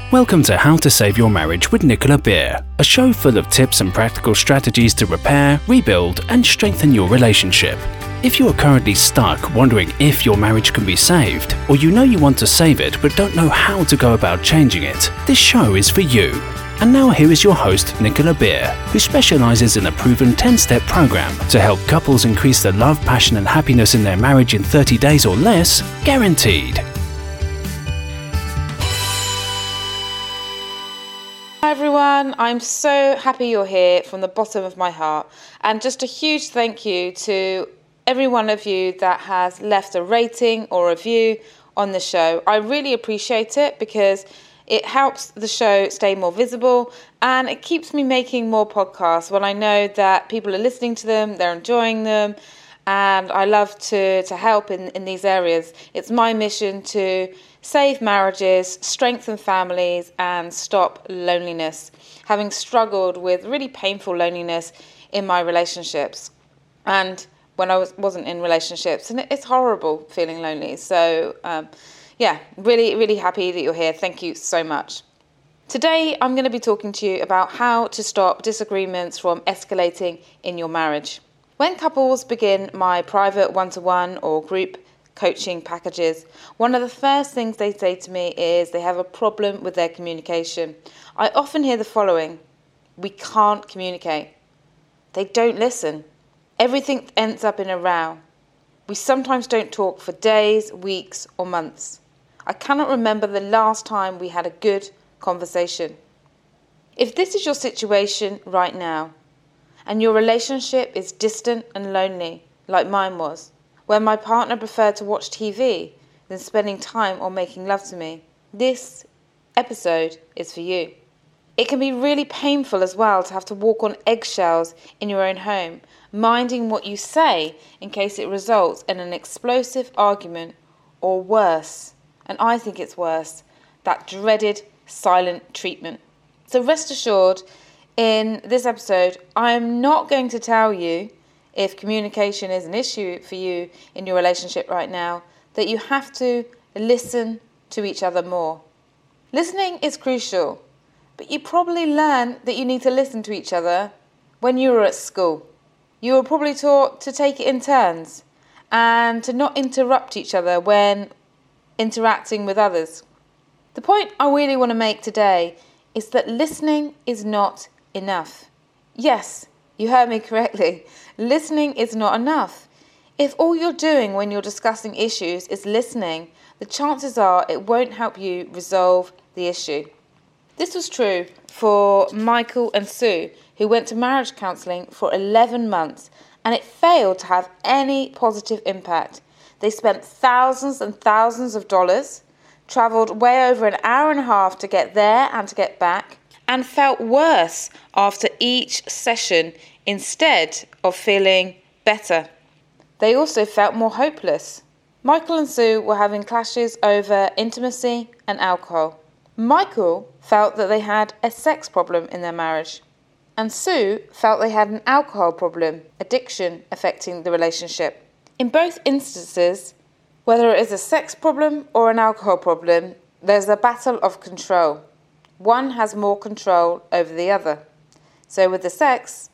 Welcome to How to Save Your Marriage with Nicola Beer, a show full of tips and practical strategies to repair, rebuild, and strengthen your relationship. If you are currently stuck wondering if your marriage can be saved, or you know you want to save it but don't know how to go about changing it, this show is for you. And now here is your host, Nicola Beer, who specializes in a proven 10-step program to help couples increase the love, passion, and happiness in their marriage in 30 days or less, guaranteed. Hi everyone, I'm so happy you're here from the bottom of my heart, and just a huge thank you to every one of you that has left a rating or review on the show. I really appreciate it because it helps the show stay more visible and it keeps me making more podcasts when I know that people are listening to them, they're enjoying them, and I love to help in these areas. It's my mission to save marriages, strengthen families, and stop loneliness. Having struggled with really painful loneliness in my relationships, and when I wasn't in relationships, and it's horrible feeling lonely. So, really happy that you're here. Thank you so much. Today, I'm going to be talking to you about how to stop disagreements from escalating in your marriage. When couples begin my private one-to-one or group coaching packages, one of the first things they say to me is they have a problem with their communication. I often hear the following: we can't communicate. They don't listen. Everything ends up in a row. We sometimes don't talk for days, weeks, or months. I cannot remember the last time we had a good conversation. If this is your situation right now, and your relationship is distant and lonely, like mine was, where my partner preferred to watch TV than spending time or making love to me, this episode is for you. It can be really painful as well to have to walk on eggshells in your own home, minding what you say in case it results in an explosive argument, or worse, and I think it's worse, that dreaded silent treatment. So rest assured, in this episode, I am not going to tell you, if communication is an issue for you in your relationship right now, that you have to listen to each other more. Listening is crucial, but you probably learn that you need to listen to each other when you were at school. You were probably taught to take it in turns and to not interrupt each other when interacting with others. The point I really want to make today is that listening is not enough. Yes, you heard me correctly. Listening is not enough. If all you're doing when you're discussing issues is listening, the chances are it won't help you resolve the issue. This was true for Michael and Sue, who went to marriage counselling for 11 months, and it failed to have any positive impact. They spent thousands and thousands of dollars, travelled way over an hour and a half to get there and to get back, and felt worse after each session instead of feeling better. They also felt more hopeless. Michael and Sue were having clashes over intimacy and alcohol. Michael felt that they had a sex problem in their marriage, and Sue felt they had an alcohol problem, addiction affecting the relationship. In both instances, whether it is a sex problem or an alcohol problem, there's a battle of control. One has more control over the other. So with the sex,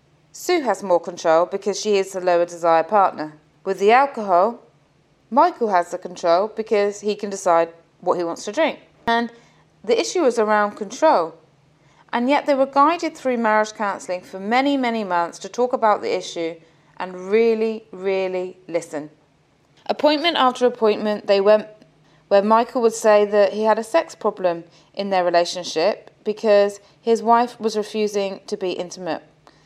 Sue has more control because she is the lower desire partner. With the alcohol, Michael has the control because he can decide what he wants to drink. And the issue is around control. And yet they were guided through marriage counselling for many, many months to talk about the issue and really, really listen. Appointment after appointment, they went where Michael would say that he had a sex problem in their relationship because his wife was refusing to be intimate,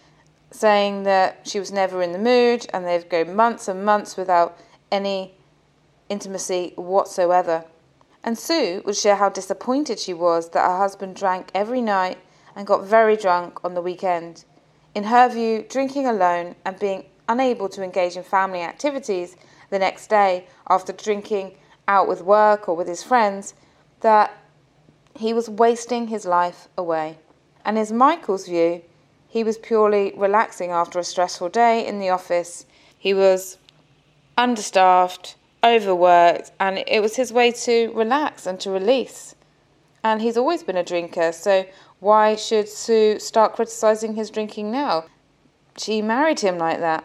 saying that she was never in the mood, and they'd go months and months without any intimacy whatsoever. And Sue would share how disappointed she was that her husband drank every night and got very drunk on the weekend. In her view, drinking alone and being unable to engage in family activities the next day after drinking out with work or with his friends, that he was wasting his life away. And in Michael's view, he was purely relaxing after a stressful day in the office. He was understaffed, overworked, and it was his way to relax and to release. and he's always been a drinker, so why should Sue start criticising his drinking now? She married him like that.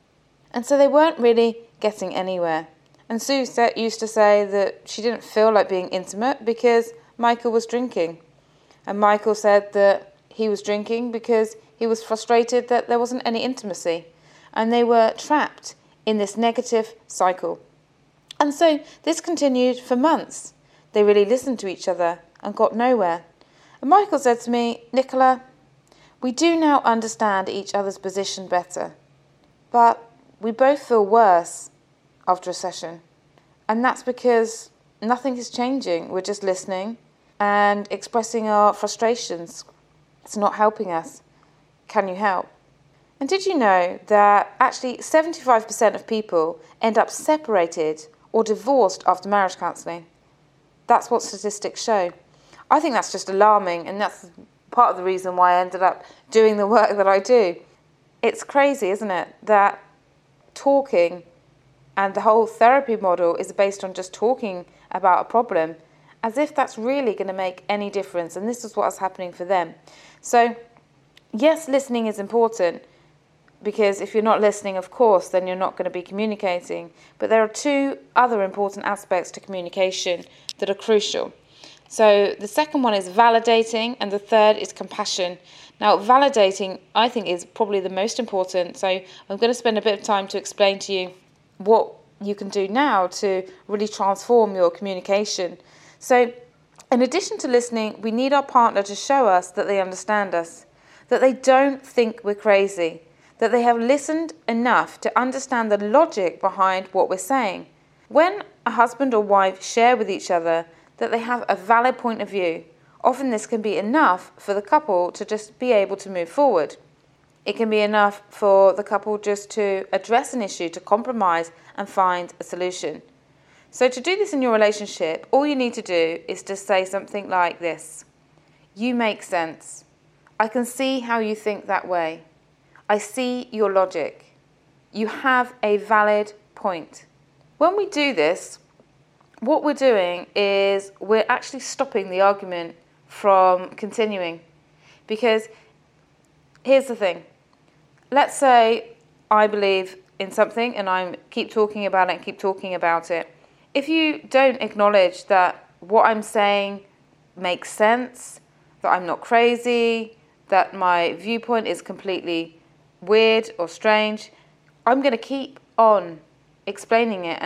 And so they weren't really getting anywhere. And Sue used to say that she didn't feel like being intimate because Michael was drinking. And Michael said that he was drinking because he was frustrated that there wasn't any intimacy. And they were trapped in this negative cycle. And so this continued for months. They really listened to each other and got nowhere. And Michael said to me, "Nicola, we do now understand each other's position better, but we both feel worse after a session. And that's because nothing is changing. We're just listening and expressing our frustrations. It's not helping us. Can you help?" And did you know that actually 75% of people end up separated or divorced after marriage counselling? That's what statistics show. I think that's just alarming, and that's part of the reason why I ended up doing the work that I do. It's crazy, isn't it, that talking and the whole therapy model is based on just talking about a problem, as if that's really going to make any difference. And this is what was happening for them. So, yes, listening is important, because if you're not listening, of course, then you're not going to be communicating. But there are two other important aspects to communication that are crucial. So the second one is validating, and the third is compassion. Now, validating, I think, is probably the most important. So I'm going to spend a bit of time to explain to you what you can do now to really transform your communication. So in addition to listening, we need our partner to show us that they understand us, that they don't think we're crazy, that they have listened enough to understand the logic behind what we're saying. When a husband or wife share with each other that they have a valid point of view, often this can be enough for the couple to just be able to move forward. It can be enough for the couple just to address an issue, to compromise and find a solution. So to do this in your relationship, all you need to do is to say something like this: "You make sense. I can see how you think that way. I see your logic. You have a valid point." When we do this, what we're doing is we're actually stopping the argument from continuing. Because here's the thing. Let's say I believe in something and I keep talking about it. If you don't acknowledge that what I'm saying makes sense, that I'm not crazy, that my viewpoint is completely weird or strange, I'm going to keep on explaining it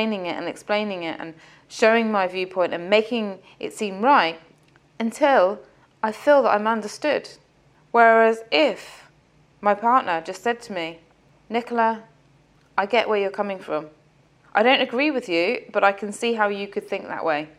and showing my viewpoint and making it seem right until I feel that I'm understood. Whereas if my partner just said to me, "Nicola, I get where you're coming from. I don't agree with you, but I can see how you could think that way.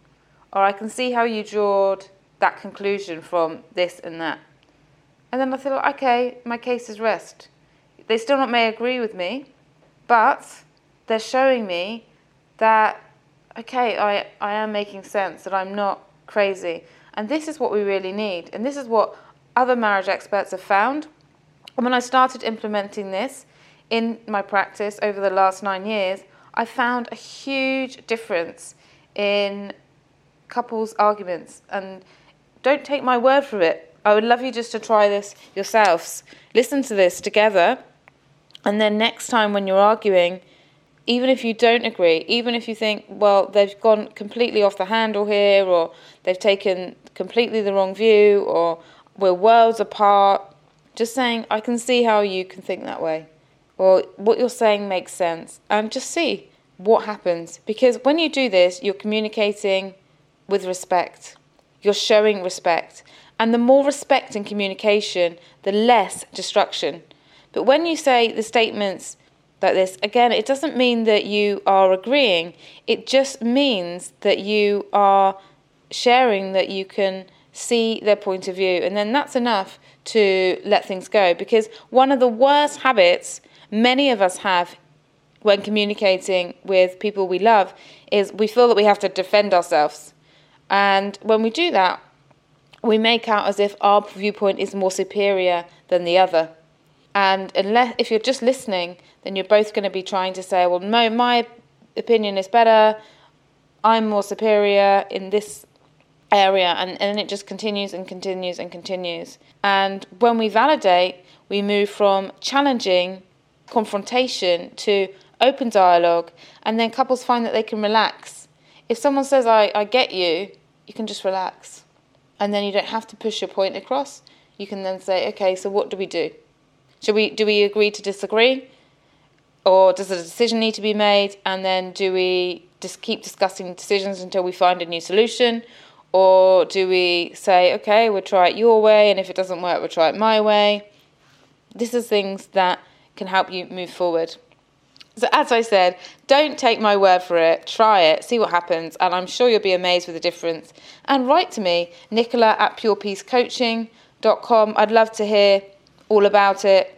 Or I can see how you drawed that conclusion from this and that." And then I feel, okay, my case is rest. They still not may agree with me, but they're showing me that, okay, I am making sense, that I'm not crazy. And this is what we really need. And this is what other marriage experts have found. And when I started implementing this in my practice over the last 9 years, I found a huge difference in couples' arguments. And don't take my word for it. I would love you just to try this yourselves. Listen to this together. And then next time when you're arguing, even if you don't agree, even if you think, well, they've gone completely off the handle here, or they've taken completely the wrong view, or we're worlds apart, just saying, "I can see how you can think that way," or "What you're saying makes sense," and just see what happens. Because when you do this, you're communicating with respect. You're showing respect. And the more respect in communication, the less destruction. But when you say the statements like this, again, it doesn't mean that you are agreeing. It just means that you are sharing, that you can see their point of view. And then that's enough to let things go. Because one of the worst habits many of us have when communicating with people we love is we feel that we have to defend ourselves. And when we do that, we make out as if our viewpoint is more superior than the other. And if you're just listening, then you're both going to be trying to say, well, no, my opinion is better, I'm more superior in this area, and it just continues and continues and continues. And when we validate, we move from challenging confrontation to open dialogue, and then couples find that they can relax. If someone says, I get you, you can just relax. And then you don't have to push your point across. You can then say, okay, so what do we do? Do we agree to disagree? Or does a decision need to be made? And then do we just keep discussing decisions until we find a new solution? Or do we say, okay, we'll try it your way, and if it doesn't work, we'll try it my way? This is things that can help you move forward. So as I said, don't take my word for it. Try it, see what happens, and I'm sure you'll be amazed with the difference. And write to me, nicola@purepeacecoaching.com. I'd love to hear all about it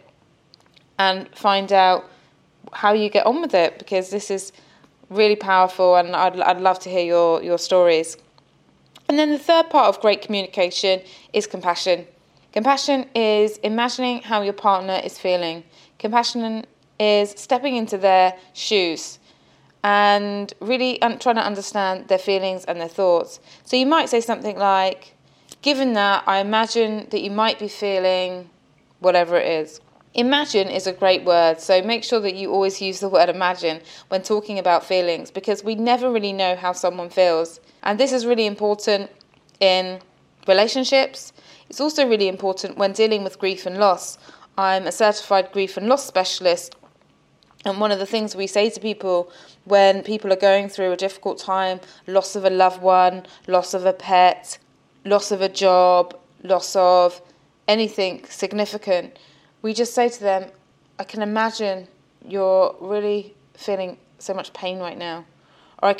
and find out how you get on with it, because this is really powerful, and I'd love to hear your stories. And then the third part of great communication is compassion. Compassion is imagining how your partner is feeling. Compassion is stepping into their shoes and really trying to understand their feelings and their thoughts. So you might say something like, given that, I imagine that you might be feeling whatever it is. Imagine is a great word, so make sure that you always use the word imagine when talking about feelings, because we never really know how someone feels. And this is really important in relationships. It's also really important when dealing with grief and loss. I'm a certified grief and loss specialist, and one of the things we say to people when people are going through a difficult time, loss of a loved one, loss of a pet, loss of a job, loss of anything significant, we just say to them, I can imagine you're really feeling so much pain right now. Or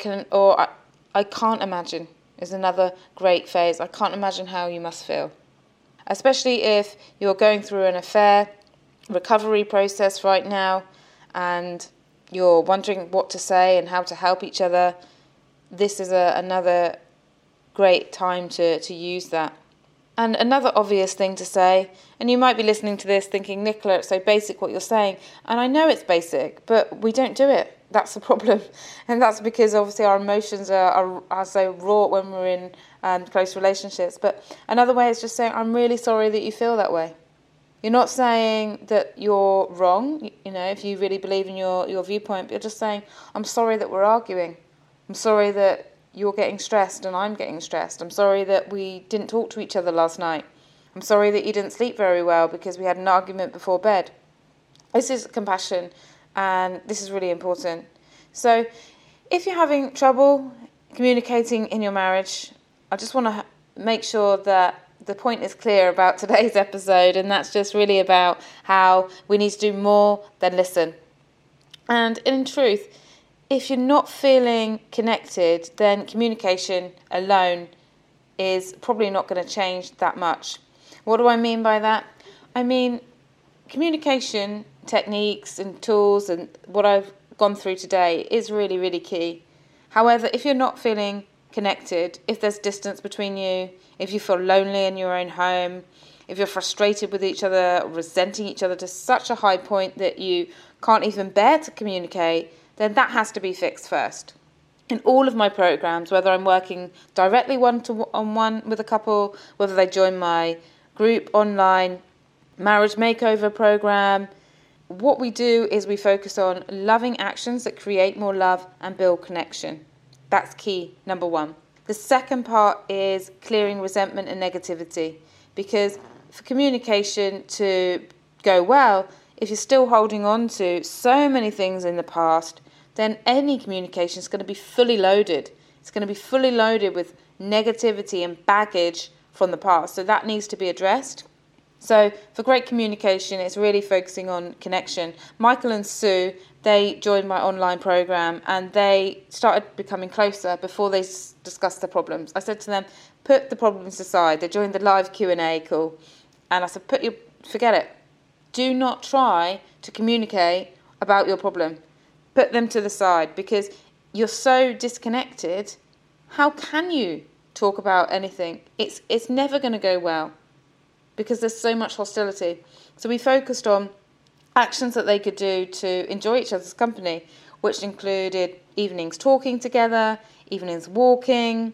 I can't imagine is another great phrase. I can't imagine how you must feel. Especially if you're going through an affair recovery process right now and you're wondering what to say and how to help each other. This is another great time to use that. And another obvious thing to say, and you might be listening to this thinking, Nicola, it's so basic what you're saying. And I know it's basic, but we don't do it. That's the problem. And that's because obviously our emotions are so raw when we're in close relationships. But another way is just saying, I'm really sorry that you feel that way. You're not saying that you're wrong, if you really believe in your viewpoint, but you're just saying, I'm sorry that we're arguing. I'm sorry that you're getting stressed and I'm getting stressed. I'm sorry that we didn't talk to each other last night. I'm sorry that you didn't sleep very well because we had an argument before bed. This is compassion, and this is really important. So if you're having trouble communicating in your marriage, I just want to make sure that the point is clear about today's episode, and that's just really about how we need to do more than listen. And in truth, if you're not feeling connected, then communication alone is probably not going to change that much. What do I mean by that? I mean communication techniques and tools and what I've gone through today is really, really key. However, if you're not feeling connected, if there's distance between you, if you feel lonely in your own home, if you're frustrated with each other, resenting each other to such a high point that you can't even bear to communicate, then that has to be fixed first. In all of my programs, whether I'm working directly one-to-one with a couple, whether they join my group online marriage makeover program, what we do is we focus on loving actions that create more love and build connection. That's key, number one. The second part is clearing resentment and negativity, because for communication to go well, if you're still holding on to so many things in the past, then any communication is going to be fully loaded. It's going to be fully loaded with negativity and baggage from the past. So that needs to be addressed. So for great communication, it's really focusing on connection. Michael and Sue, they joined my online program and they started becoming closer before they discussed the problems. I said to them, put the problems aside. They joined the live Q&A call. And I said, forget it. Do not try to communicate about your problem. Put them to the side, because you're so disconnected. How can you talk about anything? It's never going to go well because there's so much hostility. So we focused on actions that they could do to enjoy each other's company, which included evenings talking together, evenings walking,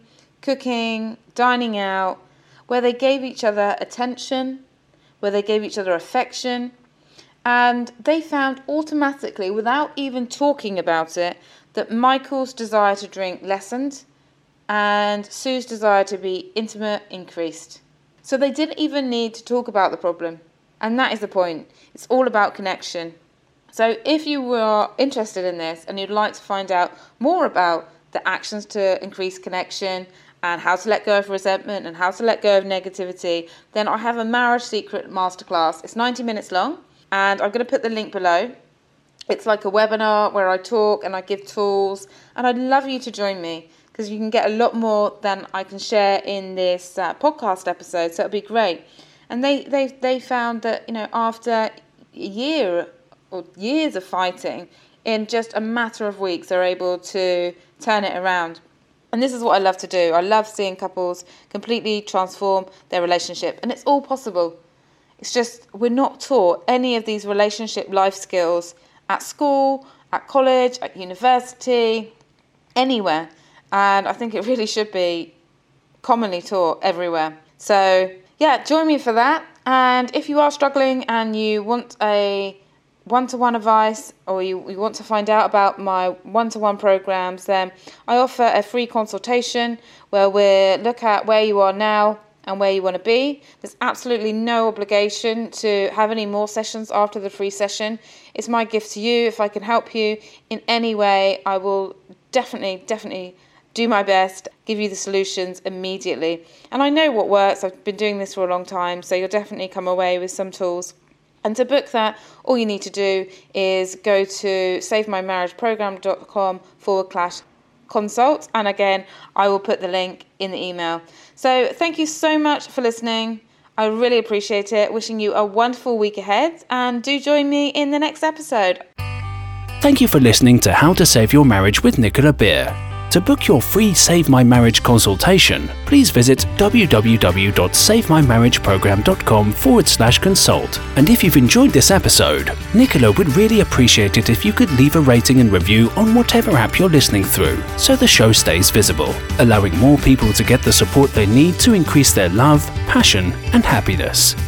cooking, dining out, where they gave each other attention, where they gave each other affection. And they found automatically, without even talking about it, that Michael's desire to drink lessened and Sue's desire to be intimate increased. So they didn't even need to talk about the problem. And that is the point. It's all about connection. So if you were interested in this and you'd like to find out more about the actions to increase connection and how to let go of resentment and how to let go of negativity, then I have a Marriage Secret Masterclass. It's 90 minutes long, and I'm going to put the link below. It's like a webinar where I talk and I give tools, and I'd love you to join me because you can get a lot more than I can share in this podcast episode, so it'll be great. And they found that, after a year or years of fighting, in just a matter of weeks, they're able to turn it around. And this is what I love to do. I love seeing couples completely transform their relationship, and it's all possible. It's just we're not taught any of these relationship life skills at school, at college, at university, anywhere. And I think it really should be commonly taught everywhere. So, yeah, join me for that. And if you are struggling and you want a one-to-one advice, or you want to find out about my one-to-one programs, then I offer a free consultation where we look at where you are now and where you want to be. There's absolutely no obligation to have any more sessions after the free session. It's my gift to you. If I can help you in any way, I will definitely do my best, give you the solutions immediately. And I know what works. I've been doing this for a long time, so you'll definitely come away with some tools. And to book that, all you need to do is go to savemymarriageprogram.com/consult. And again, I will put the link in the email. So thank you so much for listening. I really appreciate it. Wishing you a wonderful week ahead. And do join me in the next episode. Thank you for listening to How to Save Your Marriage with Nicola Beer. To book your free Save My Marriage consultation, please visit www.savemymarriageprogram.com/consult. And if you've enjoyed this episode, Nicola would really appreciate it if you could leave a rating and review on whatever app you're listening through, so the show stays visible, allowing more people to get the support they need to increase their love, passion, and happiness.